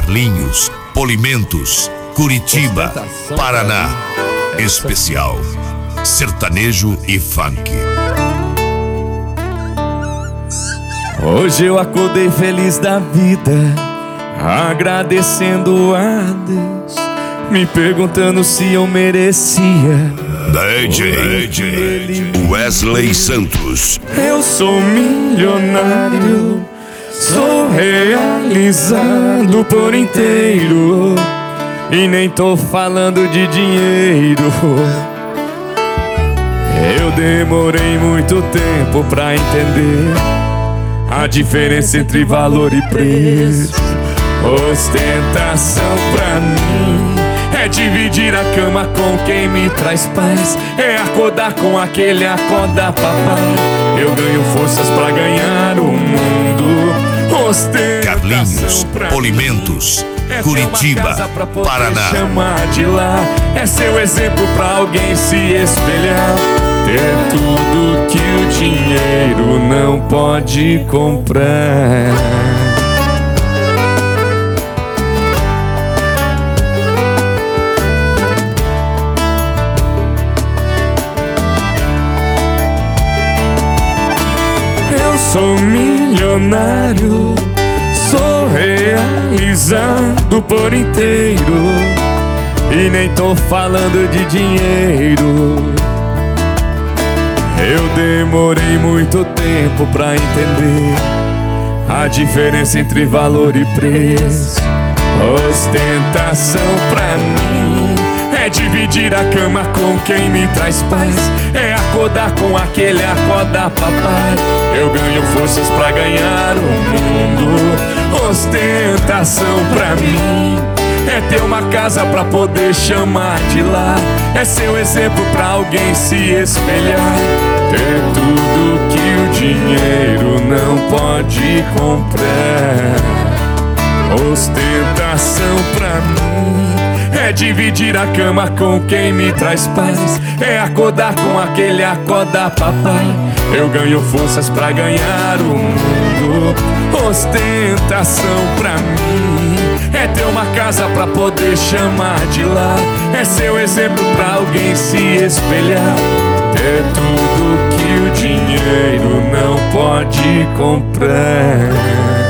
Carlinhos, Polimentos, Curitiba, Paraná. Especial sertanejo e funk. Hoje eu acordei feliz da vida, agradecendo a Deus, me perguntando se eu merecia. DJ Wesley Santos. Eu sou milionário, sou realizado por inteiro, e nem tô falando de dinheiro. Eu demorei muito tempo pra entender a diferença entre valor e preço. Ostentação pra mim é dividir a cama com quem me traz paz, é acordar com aquele acorda papai. Eu ganho forças pra ganhar o mundo. Carlinhos, Polimentos, Curitiba, Paraná. Chamar de lá é seu exemplo pra alguém se espelhar. Ter tudo que o dinheiro não pode comprar. Eu sou milionário, sou realizado por inteiro, e nem tô falando de dinheiro. Eu demorei muito tempo pra entender a diferença entre valor e preço. Ostentação pra mim é dividir a cama com quem me traz paz, é acordar com aquele acorda papai. Eu ganho forças pra ganhar o mundo. Ostentação pra mim é ter uma casa pra poder chamar de lar, é seu exemplo pra alguém se espelhar. Ter tudo que o dinheiro não pode comprar. Ostentação pra mim é dividir a cama com quem me traz paz, é acordar com aquele acorda papai. Eu ganho forças pra ganhar o mundo. Ostentação pra mim é ter uma casa pra poder chamar de lar, é seu exemplo pra alguém se espelhar. É tudo que o dinheiro não pode comprar.